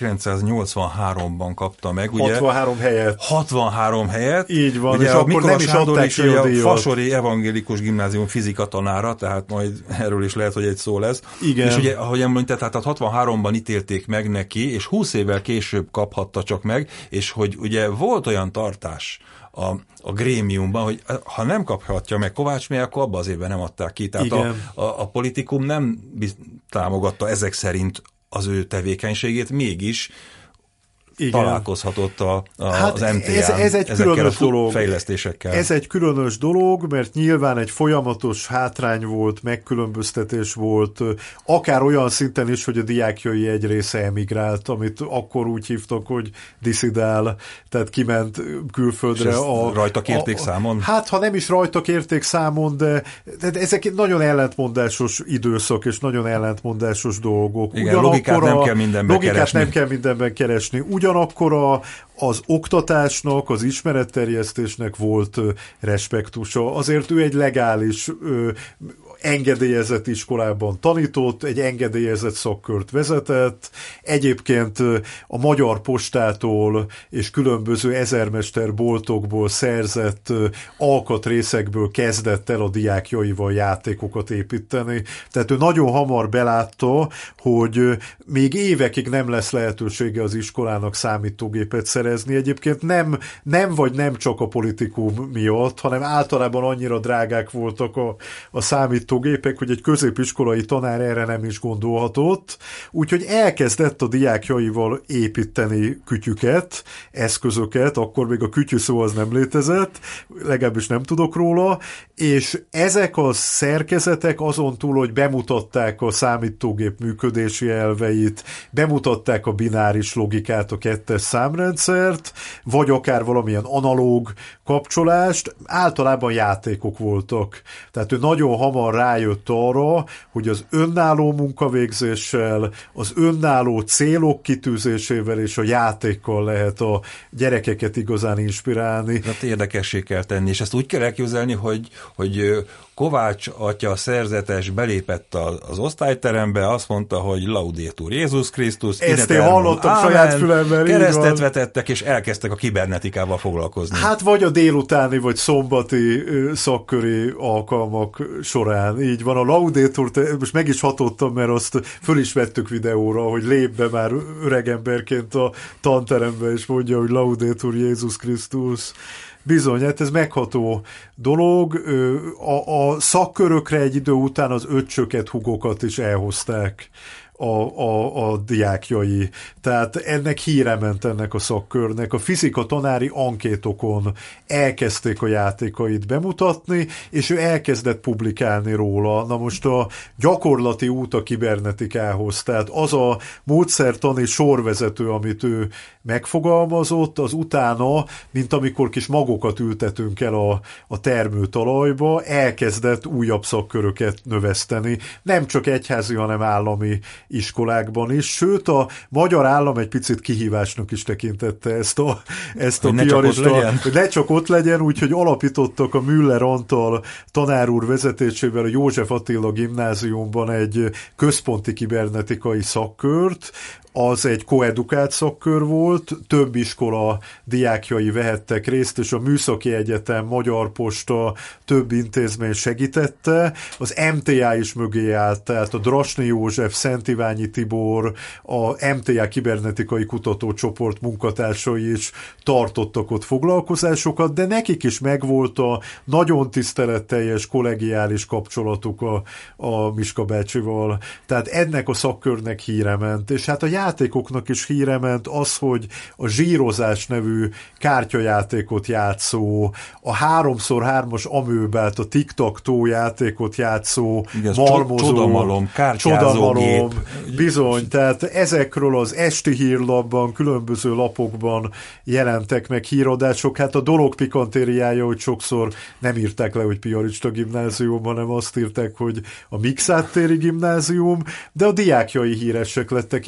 B: ezerkilencszáznyolcvanháromban kapta meg, ugye?
C: hatvanhárom helyet.
B: hatvanhárom helyet.
C: Így van,
B: ugye
C: és
B: a
C: akkor
B: Mikola
C: nem is
B: Sándor
C: adták
B: is
C: ki a díjat.
B: a Fasori Evangélikus Gimnázium fizika tanára, tehát majd erről is lehet, hogy egy szó lesz.
C: Igen.
B: És ugye, ahogy említett, tehát hatvanháromban ítélték meg neki, és húsz évvel később kaphatta csak meg, és hogy ugye volt olyan tartás a, a grémiumban, hogy ha nem kaphatja meg Kovács Mély, akkor abban az évben nem adták ki. Tehát a, a, a politikum nem biz- támogatta ezek szerint az ő tevékenységét, mégis igen. találkozhatott a, a, hát az em té á-n
C: ez, ez egy különös
B: a
C: dolog.
B: fejlesztésekkel.
C: Ez egy különös dolog, mert nyilván egy folyamatos hátrány volt, megkülönböztetés volt, akár olyan szinten is, hogy a diákjai egy része emigrált, amit akkor úgy hívtak, hogy diszidál, tehát kiment külföldre. A,
B: rajta kérték
C: a,
B: számon?
C: Hát, ha nem is rajta kérték számon, de, de ezek nagyon ellentmondásos időszak, és nagyon ellentmondásos dolgok.
B: Igen,
C: ugyanakkor
B: logikát
C: a,
B: nem kell mindenben
C: logikát
B: keresni.
C: nem kell mindenben keresni. Ugyanakkor a, az oktatásnak, az ismeretterjesztésnek volt respektusa. Azért ő egy legális, ö, engedélyezett iskolában tanított, egy engedélyezett szakkört vezetett, egyébként a Magyar Postától és különböző ezermester boltokból szerzett alkatrészekből kezdett el a diákjaival játékokat építeni. Tehát ő nagyon hamar belátta, hogy még évekig nem lesz lehetősége az iskolának számítógépet szerezni. Egyébként nem, nem vagy nem csak a politikum miatt, hanem általában annyira drágák voltak a, a számítógépek, gépek, hogy egy középiskolai tanár erre nem is gondolhatott, úgyhogy elkezdett a diákjaival építeni kütyüket, eszközöket, akkor még a kütyű szó az nem létezett, legalábbis nem tudok róla, és ezek a szerkezetek azon túl, hogy bemutatták a számítógép működési elveit, bemutatták a bináris logikát, a kettes számrendszert, vagy akár valamilyen analóg kapcsolást, általában játékok voltak. Tehát ő nagyon hamar rájött arra, hogy az önálló munkavégzéssel, az önálló célok kitűzésével és a játékkal lehet a gyerekeket igazán inspirálni.
B: Hát érdekessé kell tenni, és ezt úgy kell elképzelni, hogy, hogy Kovács atya szerzetes belépett az osztályterembe, azt mondta, hogy Laudétur Jézus Krisztus.
C: Ezt én hallottam ámen, saját fülemben.
B: Keresztet vetettek, és elkezdtek a kibernetikával foglalkozni.
C: Hát vagy a délutáni, vagy szombati szakköri alkalmak során. Így van, a Laudétur, most meg is hatottam, mert azt föl is vettük videóra, hogy lép be már öregemberként a tanterembe, és mondja, hogy Laudétur Jézus Krisztus. Bizony, hát ez megható dolog. A, a szakkörökre egy idő után az öccsöket, hugokat is elhozták a, a, a diákjai. Tehát ennek híre ment ennek a szakkörnek. A fizika tanári ankétokon elkezdték a játékait bemutatni, és ő elkezdett publikálni róla. Na most a gyakorlati út a kibernetikához, tehát az a módszertani sorvezető, amit ő megfogalmazott, az utána, mint amikor kis magokat ültetünk el a, a termőtalajba, elkezdett újabb szakköröket növeszteni. Nem csak egyházi, hanem állami iskolákban is, sőt a magyar állam egy picit kihívásnak is tekintette ezt a, ezt a piarista, hogy ne csak ott legyen, úgyhogy alapítottak a Müller Antal tanár úr vezetésével a József Attila gimnáziumban egy központi kibernetikai szakkört, az egy koedukált szakkör volt, több iskola diákjai vehettek részt, és a Műszaki Egyetem, Magyar Posta, több intézmény segítette. Az em té á is mögé állt, tehát a Drasny József, Szent Iványi Tibor, a em té á kibernetikai kutatócsoport munkatársai is tartottak ott foglalkozásokat, de nekik is megvolt a nagyon tiszteletteljes kollegiális kapcsolatuk a, a Miska bácsival. Tehát ennek a szakkörnek híre ment, és hát a játékoknak is híre ment az, hogy a zsírozás nevű kártyajátékot játszó, a háromszor hármas amőbát, a tic-tac-toe játékot játszó,
B: igen,
C: malmozó,
B: csodamalom, kártyázógép.
C: Bizony, tehát ezekről az esti hírlapban, különböző lapokban jelentek meg híradások. Hát a dolog pikantériája, hogy sokszor nem írták le, hogy piarista gimnázium, hanem azt írták, hogy a Mikszáth téri gimnázium, de a diákjai híresek lettek. Én egy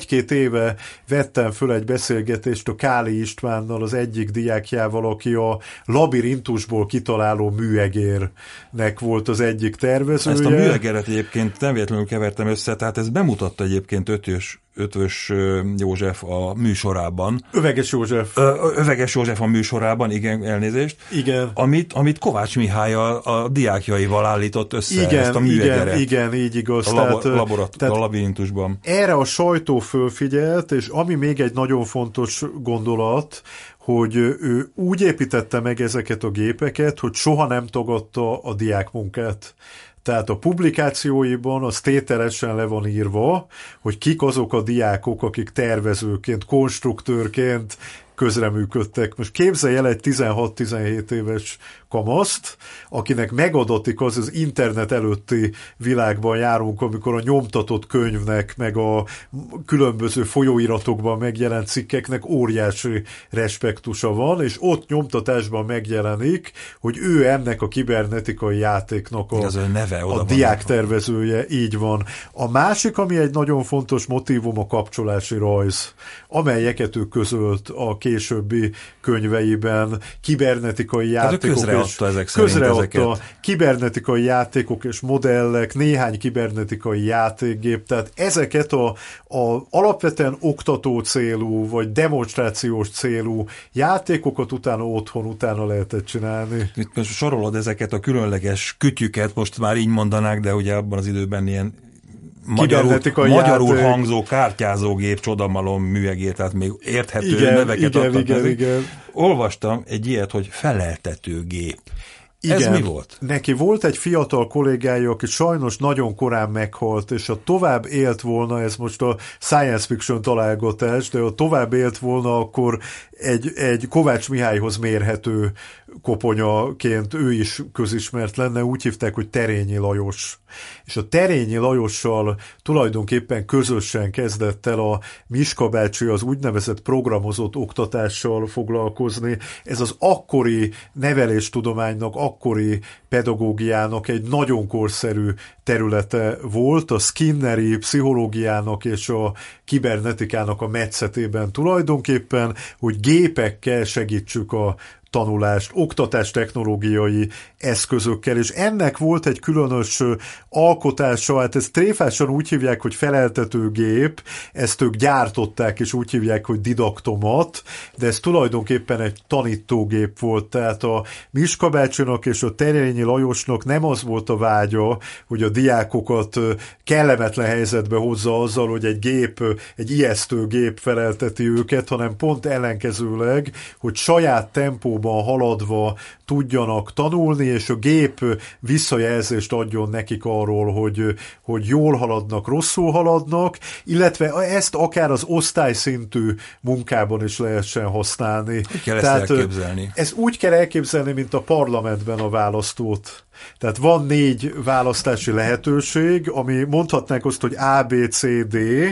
C: egy-két éve vettem föl egy beszélgetést a Káli Istvánnal, az egyik diákjával, aki a labirintusból kitaláló műegérnek volt az egyik tervezője.
B: Ezt a műegeret egyébként nem véletlenül kevertem össze, tehát ez bemutatta egyébként ötös Ötvös József a műsorában.
C: Öveges József.
B: Ö, Öveges József a műsorában, igen, elnézést.
C: Igen.
B: Amit, amit Kovács Mihály a, a diákjaival állított össze,
C: igen,
B: ezt a műegeret.
C: Igen, igen, így igaz.
B: A, labo, tehát, laborat, tehát a labirintusban.
C: Erre a sajtó fölfigyelt, és ami még egy nagyon fontos gondolat, hogy ő úgy építette meg ezeket a gépeket, hogy soha nem tagadta a diákmunkát. Tehát a publikációiban az tételesen le van írva, hogy kik azok a diákok, akik tervezőként, konstruktőrként közreműködtek. Most képzelj el egy tizenhat-tizenhét éves kamaszt, akinek megadatik az az internet előtti világban járunk, amikor a nyomtatott könyvnek, meg a különböző folyóiratokban megjelent cikkeknek óriási respektusa van, és ott nyomtatásban megjelenik, hogy ő ennek a kibernetikai játéknak a,
B: a, neve
C: a diáktervezője, így van. A másik, ami egy nagyon fontos motívum, a kapcsolási rajz, amelyeket ő közölt a későbbi könyveiben, kibernetikai játékok,
B: hát és ezek közreadta
C: kibernetikai játékok és modellek, néhány kibernetikai játékgép, tehát ezeket a, a alapvetően oktató célú, vagy demonstrációs célú játékokat utána otthon, utána lehetett csinálni.
B: Itt most sorolod ezeket a különleges kütyüket, most már így mondanák, de ugye abban az időben ilyen magyarul, magyarul hangzó kártyázógép, csodamalom, műegér, tehát még érthető
C: igen,
B: neveket
C: igen,
B: adtak.
C: Igen, igen.
B: Olvastam egy ilyet, hogy feleltetőgép.
C: Igen,
B: ez mi volt?
C: Neki volt egy fiatal kollégája, aki sajnos nagyon korán meghalt, és ha tovább élt volna, ez most a science fiction találgatás, de ha tovább élt volna, akkor egy, egy Kovács Mihályhoz mérhető koponyaként ő is közismert lenne, úgy hívták, hogy Terényi Lajos. És a Terényi Lajossal tulajdonképpen közösen kezdett el a Miska bácsi az úgynevezett programozott oktatással foglalkozni. Ez az akkori neveléstudománynak, akkori pedagógiának egy nagyon korszerű területe volt, a skinneri pszichológiának és a kibernetikának a metszetében tulajdonképpen, hogy gépekkel segítsük a tanulást, oktatás technológiai eszközökkel, és ennek volt egy különös alkotása, hát ezt tréfásan úgy hívják, hogy feleltetőgép, ezt ők gyártották, és úgy hívják, hogy didaktomat, de ez tulajdonképpen egy tanítógép volt, tehát a Miska bácsinak és a Terényi Lajosnak nem az volt a vágya, hogy a diákokat kellemetlen helyzetbe hozza azzal, hogy egy gép, egy ijesztő gép felelteti őket, hanem pont ellenkezőleg, hogy saját tempóban haladva tudjanak tanulni, és a gép visszajelzést adjon nekik arról, hogy, hogy jól haladnak, rosszul haladnak, illetve ezt akár az osztályszintű munkában is lehessen használni.
B: Hogy kell ezt elképzelni?
C: Ezt úgy kell elképzelni, mint a parlamentben a választót. Tehát van négy választási lehetőség, ami mondhatnánk azt, hogy A, B, C, D,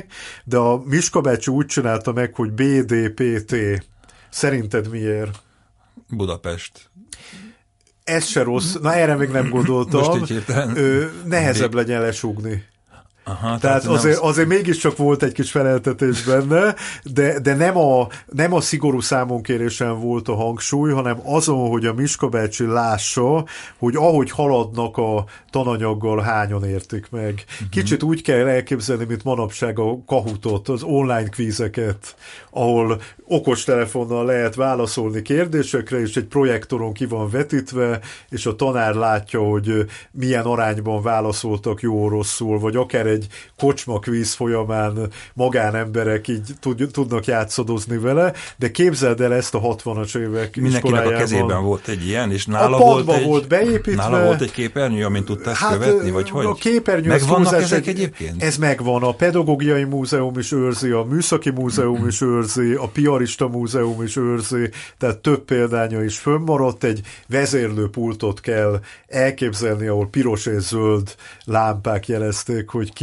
C: de a Miska bácsi úgy csinálta meg, hogy B, D, P, T. Szerinted miért?
B: Budapest.
C: Ez se rossz. Na, erre még nem gondoltam. Ö, nehezebb
B: B.
C: legyen lesúgni.
B: Aha,
C: tehát
B: tehát
C: azért, azért mégiscsak volt egy kis feleltetés benne, de, de nem, a, nem a szigorú számonkérésen volt a hangsúly, hanem azon, hogy a Miska bácsi lássa, hogy ahogy haladnak a tananyaggal, hányan értik meg. Uh-huh. Kicsit úgy kell elképzelni, mint manapság a Kahootot, az online kvízeket, ahol okostelefonnal lehet válaszolni kérdésekre, és egy projektoron ki van vetítve, és a tanár látja, hogy milyen arányban válaszoltak jó-rosszul, vagy akár egy kocsma kvíz folyamán magánemberek így tud, tudnak játszadozni vele, de képzeld el ezt a hatvanas évek
B: mindenkinek a kezében volt egy ilyen, és nála
C: a
B: volt egy,
C: volt beépítve.
B: Nála volt egy képernyő, amint tudtál
C: hát,
B: követni, vagy hogy?
C: A képernyő
B: megvannak ezek egyébként?
C: Ez megvan, a Pedagógiai Múzeum is őrzi, a Műszaki Múzeum is őrzi, a Piarista Múzeum is őrzi, tehát több példánya is fönnmaradt, egy vezérlőpultot kell elképzelni, ahol piros és zöld lámpák jelezték, hogy ki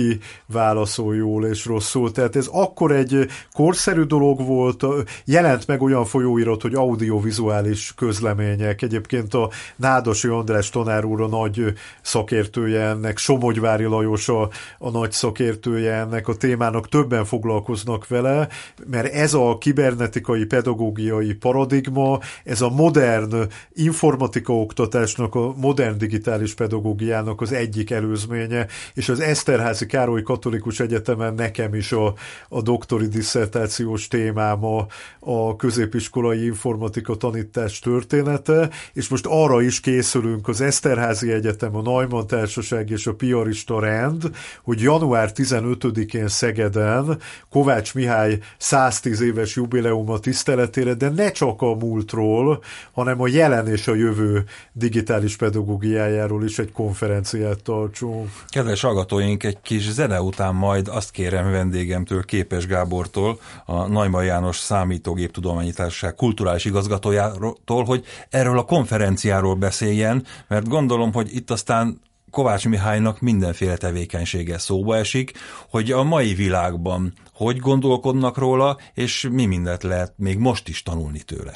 C: ki válaszol jól és rosszul. Tehát ez akkor egy korszerű dolog volt, jelent meg olyan folyóirat, hogy audiovizuális közlemények. Egyébként a Nádosi András tanár úr a nagy szakértője ennek, Somogyvári Lajos a, a nagy szakértője ennek a témának, többen foglalkoznak vele, mert ez a kibernetikai pedagógiai paradigma, ez a modern informatika oktatásnak, a modern digitális pedagógiának az egyik előzménye, és az Eszterházy Károly Katolikus Egyetemen nekem is a, a doktori disszertációs témám a, a középiskolai informatika tanítás története, és most arra is készülünk az Eszterházy Egyetem, a Neumann Társaság és a Piarista Rend, hogy január tizenötödikén Szegeden Kovács Mihály száztíz éves jubileuma tiszteletére, de ne csak a múltról, hanem a jelen és a jövő digitális pedagógiájáról is egy konferenciát tartsunk.
B: Kedves hallgatóink, egy kis zene után majd azt kérem vendégemtől, Képes Gábortól, a Neumann János Számítógéptudományi Társaság kulturális igazgatójától, hogy erről a konferenciáról beszéljen, mert gondolom, hogy itt aztán Kovács Mihálynak mindenféle tevékenysége szóba esik, hogy a mai világban hogy gondolkodnak róla, és mi mindent lehet még most is tanulni tőle.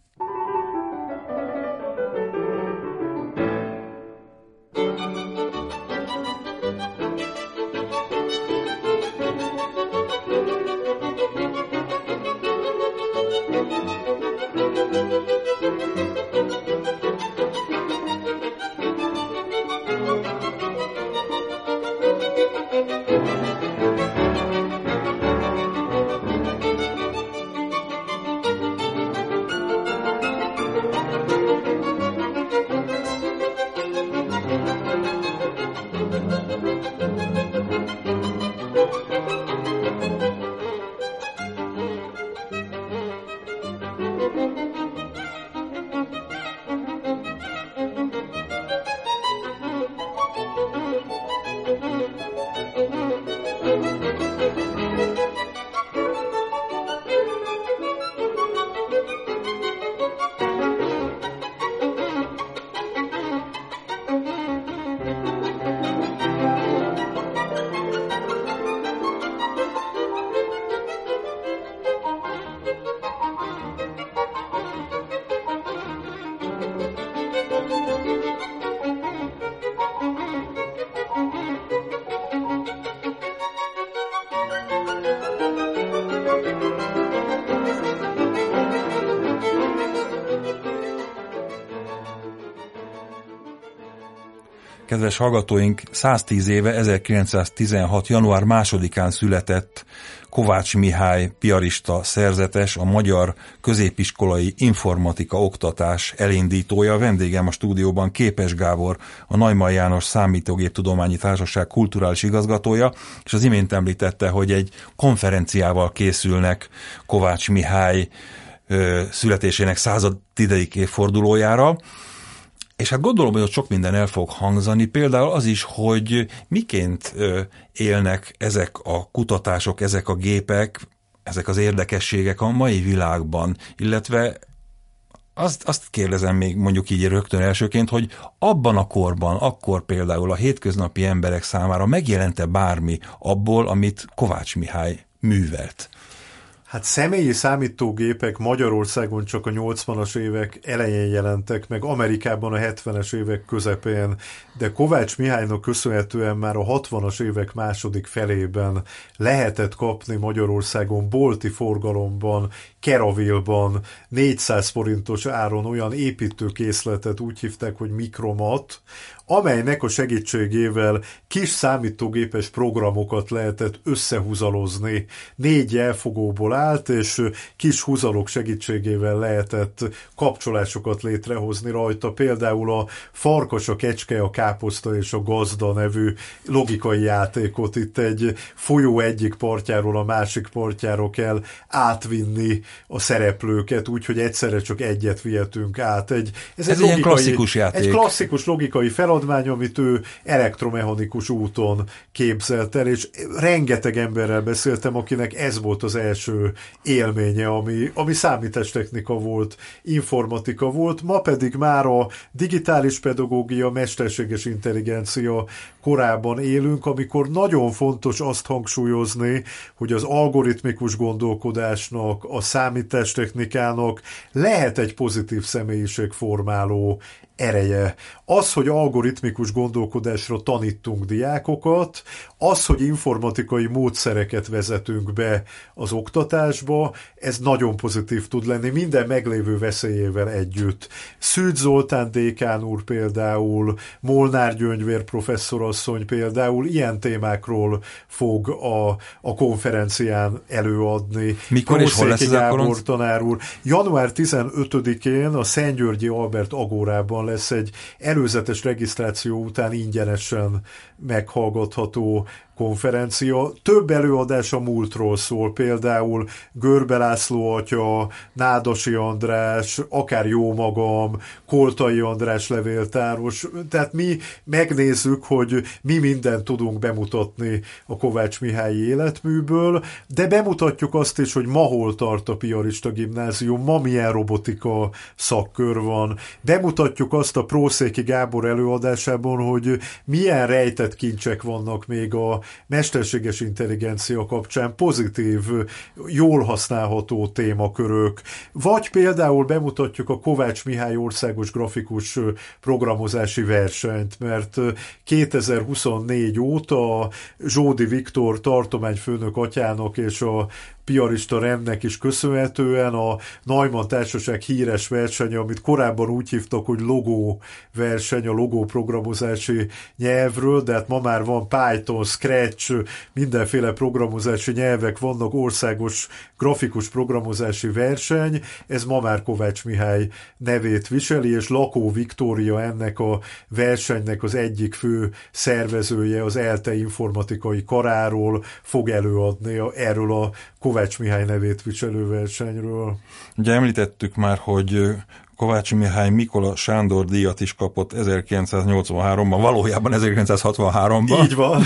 B: Kedves hallgatóink, száztíz éve, ezerkilencszáztizenhat. január másodikán született Kovács Mihály piarista szerzetes, a magyar középiskolai informatika oktatás elindítója. A vendégem a stúdióban Képes Gábor, a Neumann János Számítógéptudományi Társaság kulturális igazgatója, és az imént említette, hogy egy konferenciával készülnek Kovács Mihály ö, születésének századik évfordulójára. És hát gondolom, hogy ott sok minden el fog hangzani, például az is, hogy miként élnek ezek a kutatások, ezek a gépek, ezek az érdekességek a mai világban, illetve azt, azt kérdezem még mondjuk így rögtön elsőként, hogy abban a korban, akkor például a hétköznapi emberek számára megjelente bármi abból, amit Kovács Mihály művelt?
C: Hát személyi számítógépek Magyarországon csak a nyolcvanas évek elején jelentek meg, Amerikában a hetvenes évek közepén, de Kovács Mihálynak köszönhetően már a hatvanas évek második felében lehetett kapni Magyarországon bolti forgalomban, Keraville-ban négyszáz forintos áron olyan építőkészletet, úgy hívták, hogy Mikromat, amelynek a segítségével kis számítógépes programokat lehetett összehúzalozni. Négy jelfogóból állt, és kis húzalok segítségével lehetett kapcsolásokat létrehozni rajta. Például a Farkas, a Kecske, a Káposzta és a Gazda nevű logikai játékot itt egy folyó egyik partjáról a másik partjára kell átvinni a szereplőket, úgyhogy egyszerre csak egyet vihetünk át. Egy,
B: ez, ez egy logikai, klasszikus játék.
C: Egy klasszikus logikai feladat, beadvány, amit ő elektromechanikus úton képzelt el, és rengeteg emberrel beszéltem, akinek ez volt az első élménye, ami, ami számítástechnika volt, informatika volt, ma pedig már a digitális pedagógia, mesterséges intelligencia korában élünk, amikor nagyon fontos azt hangsúlyozni, hogy az algoritmikus gondolkodásnak, a számítástechnikának lehet egy pozitív személyiségformáló ereje. Az, hogy algoritmikus gondolkodásra tanítunk diákokat, az, hogy informatikai módszereket vezetünk be az oktatásba, ez nagyon pozitív tud lenni, minden meglévő veszélyével együtt. Szűcs Zoltán dékán úr például, Molnár Gyöngyvér professzorasszony például ilyen témákról fog a, a konferencián előadni.
B: Mikor és hol lesz ez a
C: tanár úr. január tizenötödikén a Szentgyörgyi Albert Agórában lesz egy előzetes regisztráció után ingyenesen meghallgatható konferencia. Több előadás a múltról szól, például Görbe László atya, Nádasi András, akár jó magam, Koltai András levéltáros. Tehát mi megnézzük, hogy mi mindent tudunk bemutatni a Kovács Mihályi életműből, de bemutatjuk azt is, hogy ma hol tart a Piarista Gimnázium, ma milyen robotika szakkör van. Bemutatjuk azt a Prószéki Gábor előadásában, hogy milyen rejtett kincsek vannak még a mesterséges intelligencia kapcsán, pozitív, jól használható témakörök. Vagy például bemutatjuk a Kovács Mihály országos grafikus programozási versenyt, mert kétezer-huszonnégy óta Zsódi Viktor tartományfőnök atyának és a Piarista rendnek is köszönhetően a Neumann Társaság híres versenye, amit korábban úgy hívtak, hogy logó verseny, a logó programozási nyelvről, de hát ma már van Python, Scratch, mindenféle programozási nyelvek vannak, országos grafikus programozási verseny, ez ma már Kovács Mihály nevét viseli, és Lakó Viktória ennek a versenynek az egyik fő szervezője, az ELTE informatikai karáról fog előadni erről a Kovács Mihály nevét viselő versenyről.
B: Ugye említettük már, hogy Kovács Mihály Mikola Sándor díjat is kapott ezerkilencszáznyolcvanháromban, valójában ezerkilencszázhatvanháromban.
C: Így van.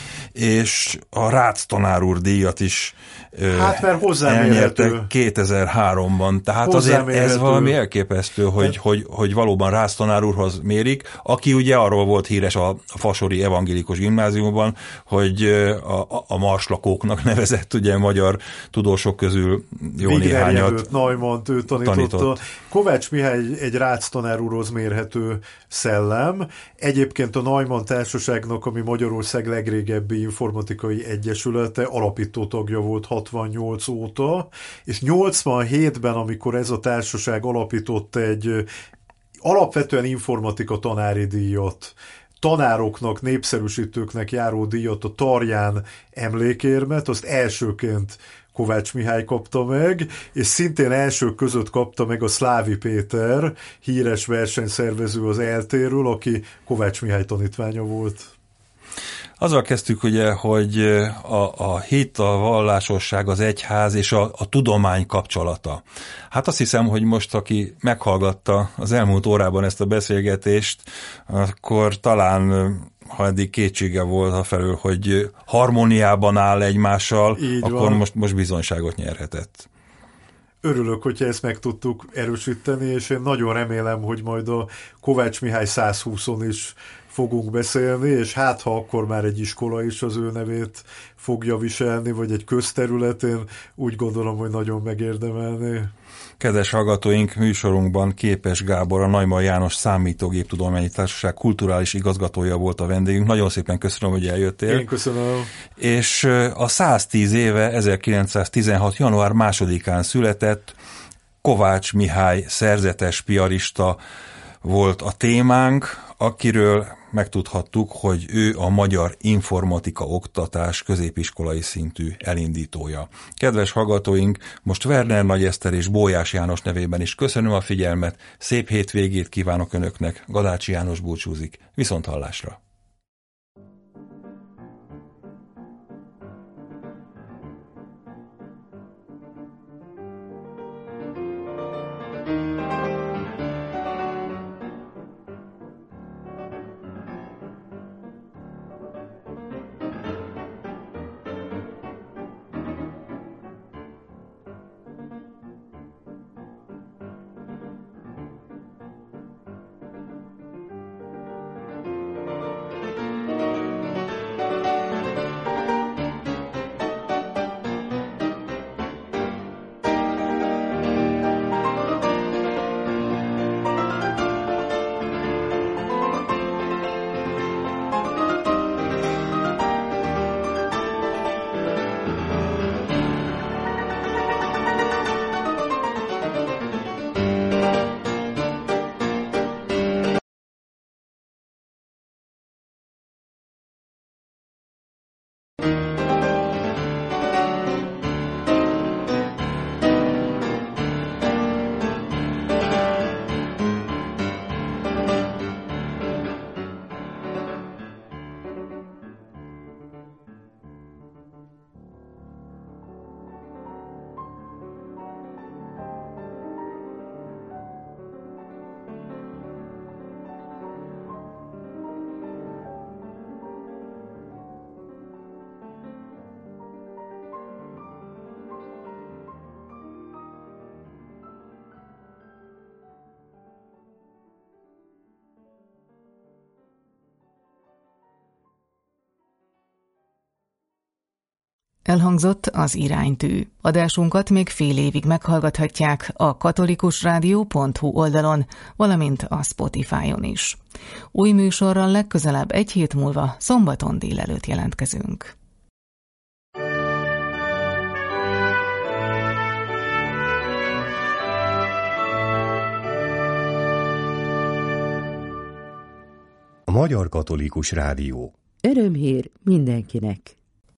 B: És a Rácz tanár úr díjat is
C: hát, mert elnyerte
B: kétezer-háromban. Tehát azért ez valami elképesztő, hogy, hogy, hogy valóban Rácz tanár úrhoz mérik, aki ugye arról volt híres a, a Fasori Evangélikus Gimnáziumban, hogy a, a marslakóknak nevezett ugye magyar tudósok közül jó
C: Wigner
B: néhányat
C: jelölt, Neumann ő tanította. Tanított. Kovács Mihály egy Rácz tanár úrhoz mérhető szellem. Egyébként a Neumann Társaságnak, ami Magyarország legrégebbi informatikai egyesülete, alapító tagja volt hatvannyolc óta, és nyolcvanhétben, amikor ez a társaság alapított egy alapvetően informatika tanári díjat, tanároknak, népszerűsítőknek járó díjat, a Tarján emlékérmet, azt elsőként Kovács Mihály kapta meg, és szintén elsők között kapta meg a Szlávi Péter, híres versenyszervező az eltéről, aki Kovács Mihály tanítványa volt.
B: Azzal kezdtük ugye, hogy a, a hit, a vallásosság, az egyház és a, a tudomány kapcsolata. Hát azt hiszem, hogy most, aki meghallgatta az elmúlt órában ezt a beszélgetést, akkor talán, ha eddig kétsége volt afelől, hogy harmóniában áll egymással, így akkor van. most, most bizonyságot nyerhetett.
C: Örülök, hogyha ezt meg tudtuk erősíteni, és én nagyon remélem, hogy majd a Kovács Mihály száz húszon is fogunk beszélni, és hát ha akkor már egy iskola is az ő nevét fogja viselni, vagy egy közterületén, úgy gondolom, hogy nagyon megérdemelné.
B: Kedves hallgatóink, műsorunkban Képes Gábor, a Neumann János Számítógéptudományi Társaság kulturális igazgatója volt a vendégünk. Nagyon szépen köszönöm, hogy eljöttél.
C: Én köszönöm.
B: És a száztíz éve, ezerkilencszáztizenhat. január másodikán született Kovács Mihály szerzetes piarista volt a témánk, akiről megtudhattuk, hogy ő a magyar informatika oktatás középiskolai szintű elindítója. Kedves hallgatóink, most Werner Nagy Eszter és Bójás János nevében is köszönöm a figyelmet, szép hétvégét kívánok Önöknek, Gadácsi János búcsúzik, viszonthallásra!
A: Elhangzott az Iránytű. Adásunkat még fél évig meghallgathatják a katolikusrádió pont hu oldalon, valamint a Spotify-on is. Új műsorral legközelebb egy hét múlva szombaton délelőtt jelentkezünk.
D: A Magyar Katolikus Rádió.
E: Örömhír mindenkinek!